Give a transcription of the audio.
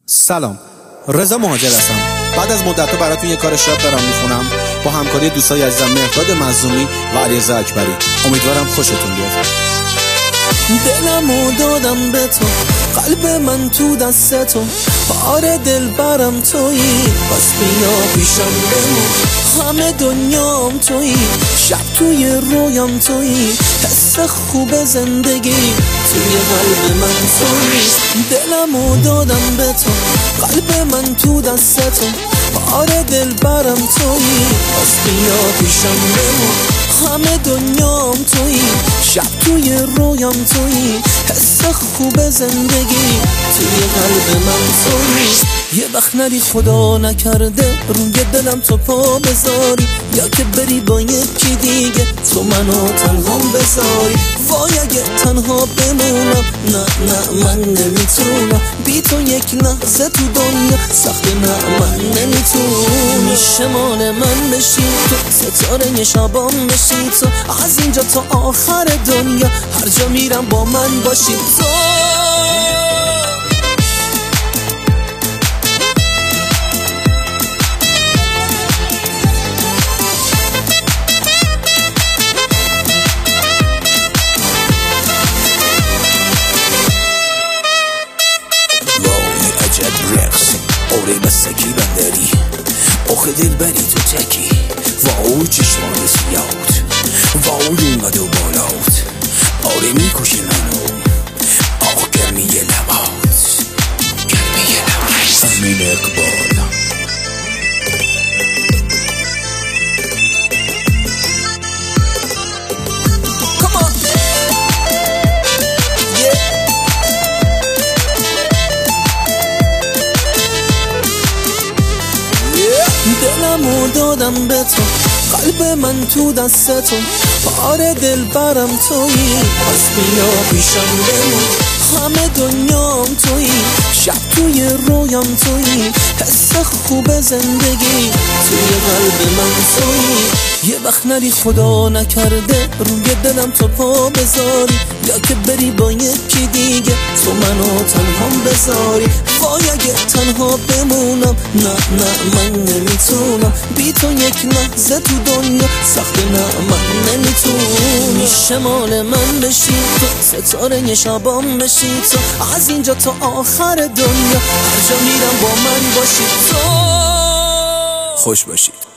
سلام، رضا مهاجر هستم. بعد از مدت‌ها براتون یه کار شاد دارم میخونم با همکاری دوستای عزیزم مهرداد مظلومی و علیرضا اکبری. امیدوارم خوشتون بیاد. دلمو دادم به تو، قلب من تو دست تو، آره دل برم تویی، پس بیا پیشم بمون، همه دنیام تویی، شب توی رویام تویی، حس خوب زندگی توی قلب من تویی. دلمو دادم به تو، قلب من تو دست تو، آره دل برم تویی، پس بیا پیشم بمون، همه دنیام تویی، شب توی رویام تویی، حس خوب زندگی توی قلب من تویی. یه وقت نری خدا نکرده روی دلم تو پا بذاری، یا که بری با یکی دیگه تو منو تنها بذاری. وای اگه تنها بمونم، نه من نمیتونم، بی تو یک لحظه تو دنیا سخت، نه من نمیتونم. میشه مال من بشی تو، ستاره شبام بشی تو، از اینجا تا آخر دنیا هر جا میرم با من باشی تو. اوره بستکی بندری آخه دل بری تو تکی، واو چشمان سیاوت، واو اومد و بالاوت، آره میکشه منو آخ گرمی لبات، گرمی لبات. امین اقبال. دلمو دادم به تو، قلب من تو دست تو، آره دل برم تویی، پس بیا پیشم بمون، همه دنیام تویی، شب توی رویام تویی، حس خوب زندگی توی قلب من تویی. یه وقت نری خدا نکرده روی دلم تو پا بذاری، یا که بری با یکی دیگه تو منو تنها بذاری. وای اگه تنها بمونم، نه من نمیتونم، بی تو یک لحظه تو دنیا سخت، نه من نمیتونم. میشه مال من بشی تو، ستاره شبام بشی تو، از اینجا تا آخر دنیا هر جا میرم با من باشی تو. خوش باشید.